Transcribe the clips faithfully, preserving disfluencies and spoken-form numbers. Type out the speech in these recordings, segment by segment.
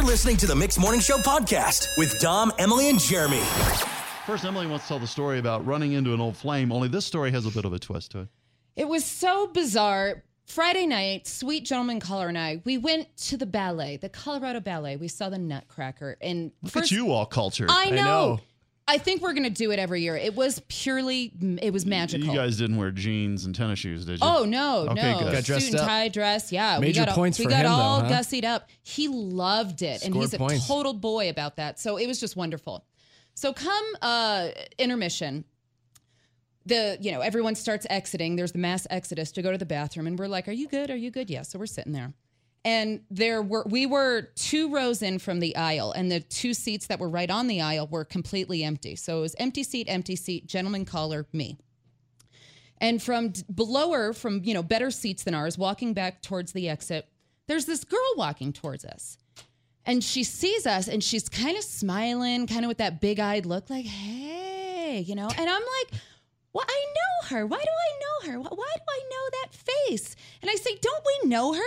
You're listening to the Mixed Morning Show podcast with Dom, Emily, and Jeremy. First, Emily wants to tell the story about running into an old flame, only this story has a bit of a twist to it. It was so bizarre. Friday night, sweet gentleman caller and I, we went to the ballet, the Colorado Ballet. We saw the Nutcracker. And Look first, at you all cultured. I know. I know. I think we're going to do it every year. It was purely, it was magical. You guys didn't wear jeans and tennis shoes, did you? Oh, no, Okay, no. good. Got dressed Suit and up. tie dress. Yeah. Major we got, points we for got him, all though, huh? gussied up. He loved it. and Scored he's a points. total boy about that. So it was just wonderful. So come uh, intermission, the, you know, everyone starts exiting. There's the mass exodus to go to the bathroom. And we're like, are you good? Are you good? Yeah. So we're sitting there. And there were, we were two rows in from the aisle, and the two seats that were right on the aisle were completely empty. So it was empty seat, empty seat, gentleman caller, me. And from d- below her, from, you know, better seats than ours, walking back towards the exit, there's this girl walking towards us. And she sees us, and she's kind of smiling, kind of with that big-eyed look, like, hey, you know. And I'm like, well, I know her. Why do I know her? Why why do I know that face? And I say, don't we know her?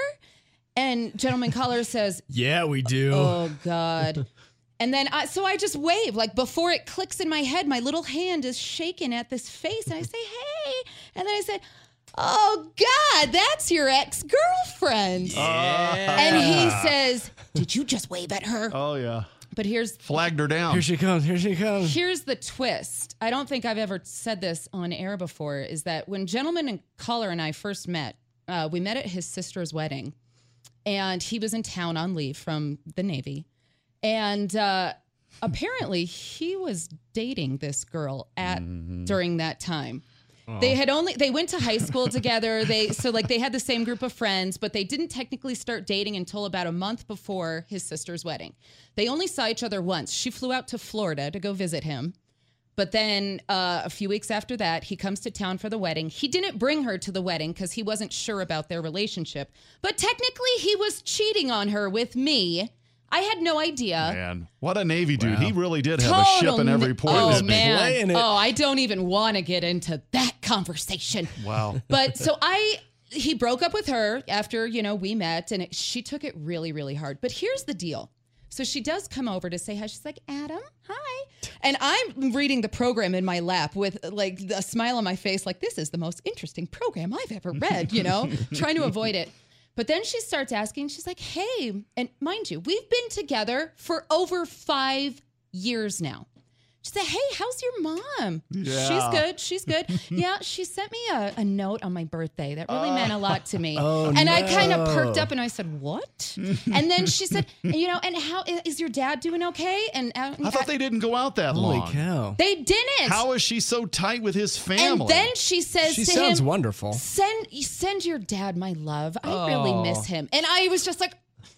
And gentleman caller says, Yeah, we do. oh, God. And then, I, so I just wave. Like, before it clicks in my head, my little hand is shaking at this face. And I say, hey. And then I said, oh, God, that's your ex-girlfriend. Yeah. And he says, did you just wave at her? Oh, yeah. But here's Flagged her down. Here she comes. Here she comes. here's the twist. I don't think I've ever said this on air before, is that when gentleman and caller and I first met, uh, we met at his sister's wedding. And he was in town on leave from the Navy. And uh, apparently he was dating this girl at Mm-hmm. during that time. They had only they went to high school together. They so like they had the same group of friends, but they didn't technically start dating until about a month before his sister's wedding. They only saw each other once. She flew out to Florida to go visit him. But then uh, a few weeks after that, he comes to town for the wedding. He didn't bring her to the wedding because he wasn't sure about their relationship. But technically, he was cheating on her with me. I had no idea. Man, what a Navy dude. Wow. He really did have a ship in every port. Oh, didn't he? man. Playing it. Oh, I don't even want to get into that conversation. Wow. But so I, he broke up with her after, you know, we met, and it, she took it really, really hard. But here's the deal. So she does come over to say hi. She's like, Adam, hi. And I'm reading the program in my lap with like a smile on my face, like, this is the most interesting program I've ever read, you know, trying to avoid it. But then she starts asking, she's like, hey, and mind you, we've been together for over five years now. She said, hey, how's your mom? Yeah. She's good. She's good. Yeah, she sent me a, a note on my birthday that really meant a lot to me. Oh, and I kind of no. perked up and I said, what? And then she said, you know, and how is your dad doing okay? And uh, I thought they didn't go out that Holy long. cow. they didn't. How is she so tight with his family? And then she says She to sounds him, wonderful. send send your dad my love. I really Oh. miss him. And I was just like,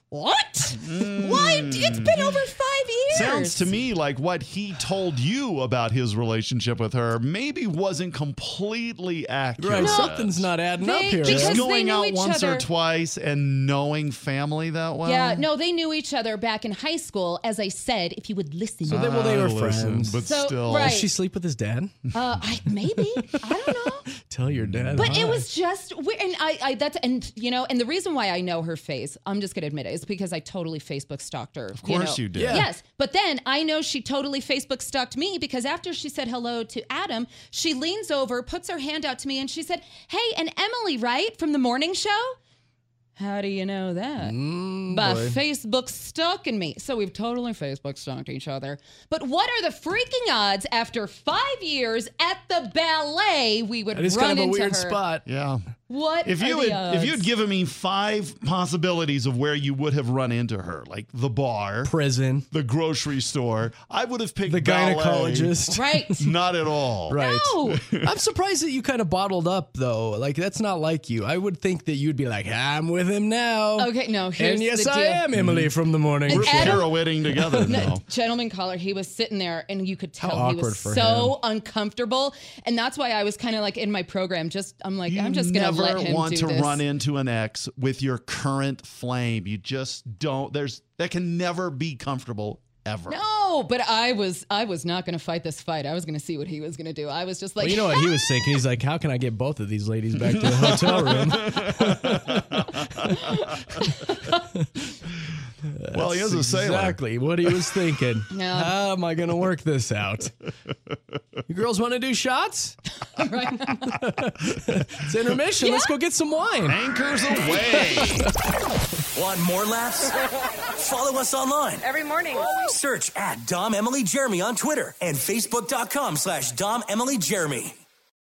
what? Why? It's been over five years. Sounds to me like what he told you about his relationship with her maybe wasn't completely accurate. Right, something's not adding They- up here. because Just they going knew out each once or other. twice and knowing family that well. Yeah, no, they knew each other back in high school, as I said, if you would listen. So they, well, they I were listen, friends. but So, still. right. Does she sleep with his dad? uh, I, maybe. I don't know. Tell your dad. But hi. it was just weird. And I, I, that's, and you know, and the reason why I know her face, I'm just going to admit it, is because I totally Facebook stalked her. Of course you did. Yeah. Yes. But then I know she totally Facebook stalked me because after she said hello to Adam, she leans over, puts her hand out to me, and she said, hey, and Emily, right? From the morning show? How do you know that? Mm, By boy. Facebook stalking me. So we've totally Facebook stalked each other. But what are the freaking odds after five years at the ballet we would That is run kind of a into weird her? spot. Yeah. What If are you the had, if odds? you'd given me five possibilities of where you would have run into her, like the bar, Prison. the grocery store, I would have picked The ballet. gynecologist. Right. Not at all. Right. No. I'm surprised that you kind of bottled up, though. Like, that's not like you. I would think that you'd be like, I'm with him now. Okay, no, here's And yes, the I deal. am Emily from the morning And show. Adam- Pirouetting together now. Gentleman caller, he was sitting there and you could tell How he awkward was for so uncomfortable. And that's why I was kind of like in my program, just, I'm like, You I'm just going to never let him want do to this. run into an ex with your current flame. You just don't. There's that can never be comfortable ever. No, but I was, I was not going to fight this fight. I was going to see what he was going to do. I was just like, Well, you know what he was thinking? He's like, how can I get both of these ladies back to the hotel room? Well, he is a sailor. Exactly what he was thinking. Yeah. How am I going to work this out? You girls want to do shots? It's intermission. Let's go get some wine. Anchors away. Want more laughs? Follow us online. Every morning. Search at Dom Emily Jeremy on Twitter and Facebook.com slash Dom Emily Jeremy.